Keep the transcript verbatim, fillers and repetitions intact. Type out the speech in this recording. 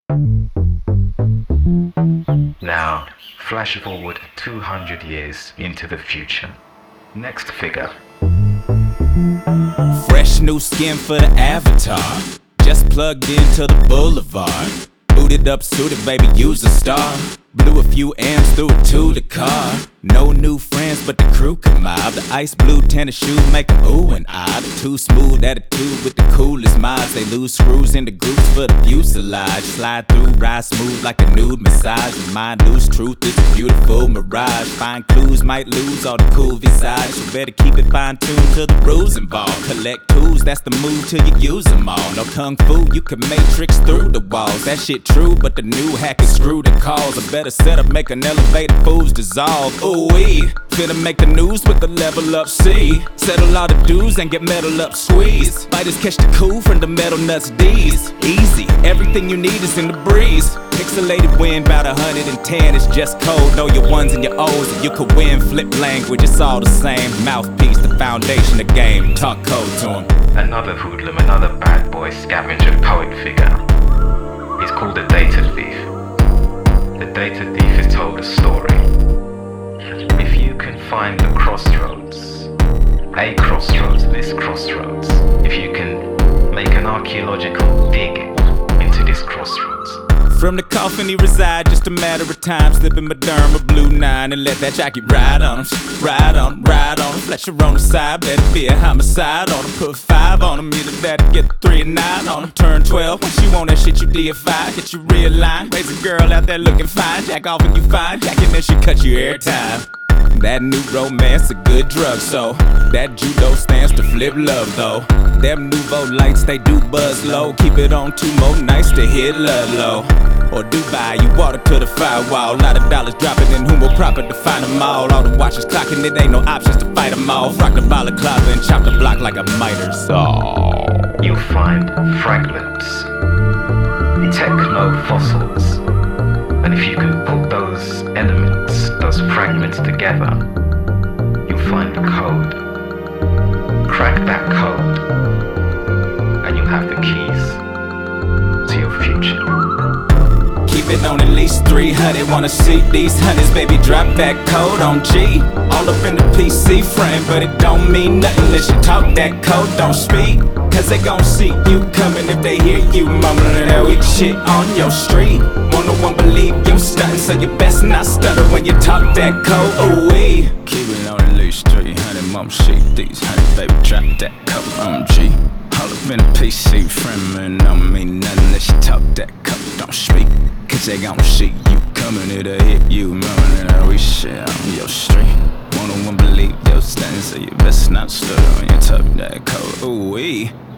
Now, flash forward two hundred years into the future. Next figure. Fresh new skin for the avatar. Just plugged into the boulevard. Booted up, suited, baby, use a star. Blew a few amps through it to the car. No new friends, but the crew can mob. The ice blue tennis shoes make a ooh and ah. The too smooth attitude with the coolest minds. They lose screws into groups for the fuselage. Slide through, ride smooth like a nude massage. Your mind lose truth, it's a beautiful mirage. Find clues, might lose all the cool visage. So better keep it fine-tuned to the rules involved. Collect tools, that's the move till you use them all. No kung fu, you can make tricks through the walls. That shit true, but the new hack is screw the cause. A better setup, make an elevator, fools dissolve. Ooh-wee, finna make the news with the level up C. Settle all the dues and get metal up squeeze. Fighters catch the cool from the metal nuts D's. Easy, everything you need is in the breeze. Pixelated wind about one hundred ten, it's just cold. Know your ones and your O's and you could win. Flip language, it's all the same. Mouthpiece, the foundation of game. Talk code to him. Another hoodlum, another bad boy, scavenger, poet figure. He's called the data thief. The data thief is told a story. If you can find the crossroads, a crossroads, this crossroads, if you can make an archaeological dig into this crossroads. From the coffin he reside, just a matter of time. Slipping Moderna blue nine and let that jockey ride on him. Ride on him, ride on him, fletcher on the side. Better be a homicide on him, put five on him. Either that or get the three and nine on him. Turn twelve, once you want that shit you deify. Get you realigned, raise a girl out there looking fine. Jack off and you fine, jacking that shit cut you every time. That new romance a good drug, so that judo stands to flip love though. Them nouveau lights, they do buzz low. Keep it on two more nights to hit love low. Or Dubai, you water to the firewall. Lot of dollars dropping in whom will proper to find them all. All the watches clocking, it ain't no options to fight them off. Rock the balaclava and chop the block like a miter saw. You'll find fragments, techno fossils. And if you can put those elements, those fragments together, you'll find the code. Crack that code, and you'll have the keys to your future. Keep it on at least three hundred. Wanna see these hundreds, baby, drop that code on G. All up in the P C frame, but it don't mean nothing unless you talk that code, don't speak. Cause they gon' see you coming if they hear you mumbling that weak shit on your street. One no one believe you stuntin', so you best not stutter when you talk that code, ooh-wee. Keep it on at least three hundred, mom, shake these hundred, baby, drop that code on G. All up in the P C frame, and don't mean nothing unless you talk that code, don't speak. Cause they gon' see you coming, it'll hit you, mumbling that weak shit on your street. One no one believe your stuntin', so you best not stutter when you talk that code, ooh-wee.